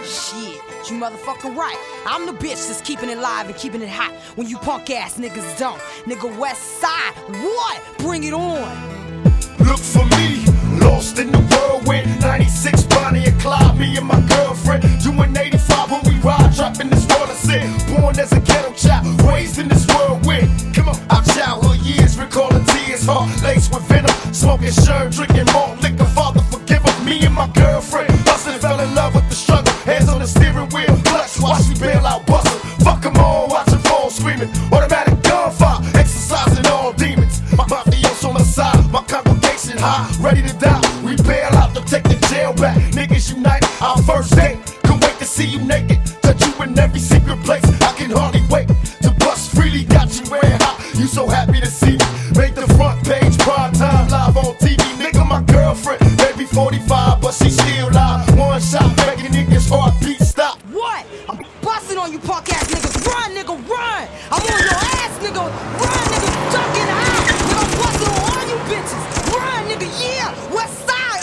Shit, you motherfucking right. I'm the bitch that's keeping it live and keeping it hot when you punk ass niggas don't. Nigga West Side, what? Bring it on. Look for me, lost in the whirlwind. 96 Bonnie and Clyde, me and my girlfriend. Doing 85 when we ride, dropping this water sin. Born as a ghetto child, raised in this whirlwind. Come on, our childhood years, recalling tears, heart laced with venom. Smoking sherm, drinking malt liquor. Father forgive him. Me and my girlfriend hustling, fell in love with the struggle. Hands on the steering wheel, clutch, watch me bail out, bustle. Fuck them all, watching fall screaming. Automatic gunfire, exercising all demons. My mafioso on the side, my congregation high, ready to die. We bail out to take the jail back. Niggas unite, our first date. Can't wait to see you naked, touch you in every secret place. I can hardly wait to bust freely. Got you wearing hot, you so happy to see me. Make the front page, prime time, live on TV. Nigga, my girlfriend, maybe 45, but she still live. One shot, making niggas heartbeat stop. What? I'm busting on you punk ass niggas. Run, nigga, run. I'm on your ass, nigga. Run, nigga, ducking out. Nigga, I'm busting on all you bitches. Run, nigga, yeah. West Side,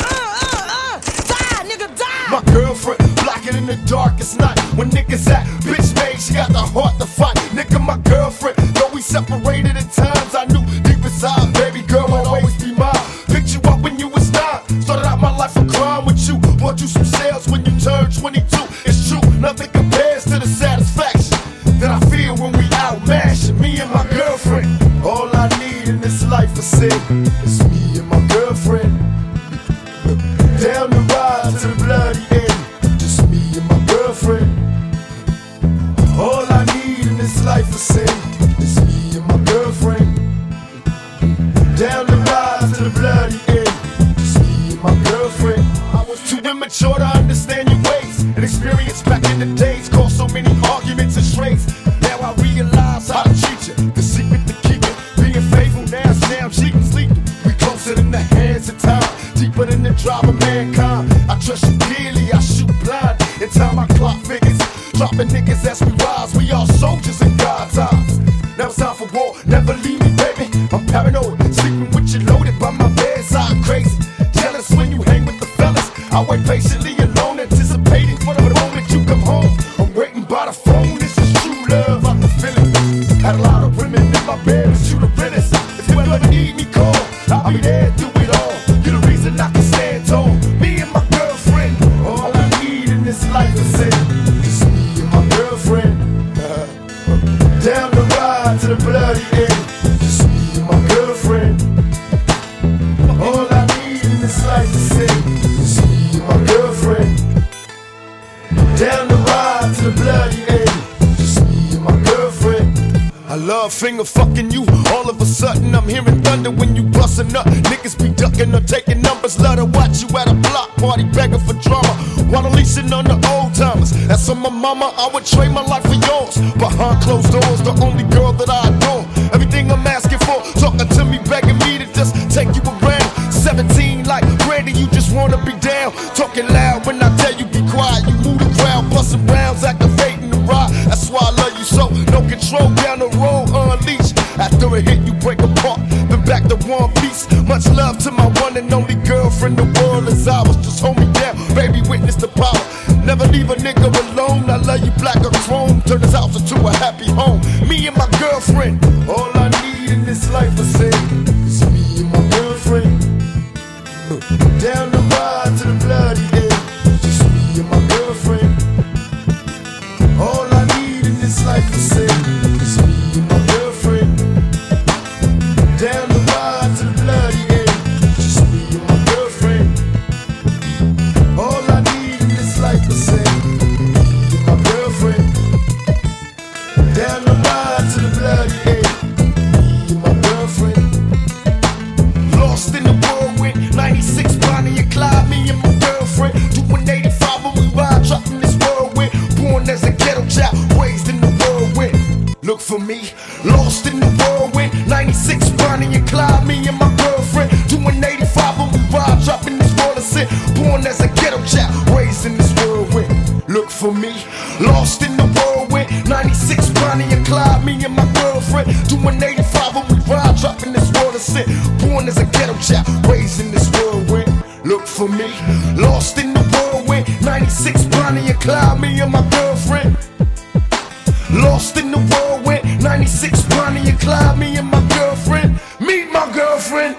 die, nigga, die. My girlfriend, blocking in the darkest night. When niggas at bitch made, she got the heart to fight. Nigga, my girlfriend, though we separated at times, I knew deep inside, baby girl would always be mine. Picked you up when you was 9. Started out my life of crime with you. Bought you some sales when you turned 22. It's true, nothing compares to the satisfaction that I feel when we out mashing. Me and my girlfriend. All I need in this life is sin. It's me and my girlfriend. Down the ride to the bloody end. Just me and my girlfriend. All I need in this life is sin. It's me and my girlfriend. Down the ride to the bloody end. Just me and my girlfriend. I was too immature to understand your ways. And experience back in the days caused so many arguments and strays. Now I realize how to treat you. The secret to keep it, being faithful. Now sound cheap and sleep. We closer than the hands of time, deeper than the drive of mankind. I trust you dearly, I shoot blind. In time I clock figures, dropping niggas as we rise. We all soldiers in God's eyes. Now it's time for war, never leave me, baby. I'm paranoid, sleeping with you loaded by my bedside. Crazy, jealous when you hang with the fellas. I wait patiently alone, anticipating for the moment you come home. I'm waiting by the phone, this is true love, I can feel it. Had a lot of women in my bed, but you the realest. If you ever need me, call, I'll be there through it all. You're the reason I can stand tall. Me and my girlfriend, all I need in this life is sin. It's me and my girlfriend. Down the ride to the bloody end. Just me and my girlfriend. All I need in this life is sin. It's me and my girlfriend. Down the ride to the bloody end. Just me and my girlfriend. I love finger fucking you. All of a sudden I'm hearing thunder when you bustin' up. Niggas be ducking or taking numbers. Love to watch you at a block party begging for drama while unleashing on the old timers. That's on my mama, I would trade my life for yours. Behind closed doors, the only girl that I adore. Everything I'm asking for, talking to me, begging me to just take you around. 17 like Brandy, you just wanna be down. Talking loud when I tell you be quiet. You move the crowd, bustin' rounds, activating the ride. That's why I love you so. No control down the road, unleashed. After a hit, you break apart, then back to one piece. Much love to my one and only girlfriend. The world is ours, just hold me down, baby, witness the power. Never leave a nigga alone. I love you black or chrome. Turn this house into a happy home. Me and my girlfriend. All I need in this life is sin. It's me and my girlfriend. Down the ride to the bloody end. Just me and my girlfriend. All I need in this life is sin. It's me and my girlfriend. Down the ride to the bloody end. Just me and my girlfriend. All I need in this life is sin. Me and my girlfriend. Down the ride to the bloody end. Me and my girlfriend. Lost in the whirlwind, 96 Bonnie and Clyde. Me and my girlfriend doing 85 when we ride, dropping this whirlwind. Born as a ghetto child, raised in the whirlwind. Look for me, lost in the whirlwind. 96 Bonnie and Clyde. Me and my girlfriend doing 85 when we ride, dropping this world of sin. Born as a ghetto child, raised in this whirlwind. Look for me, lost in the whirlwind. 96 Bonnie and Clyde. Me and my girlfriend doing 85 when we ride, dropping this world of sin. Born as a ghetto child, raised in this whirlwind. Look for me, lost in the whirlwind. 96 Bonnie and Clyde, me and my girlfriend. Lost in the whirlwind, 96 Bonnie and Clyde, me and my girlfriend. Meet my girlfriend.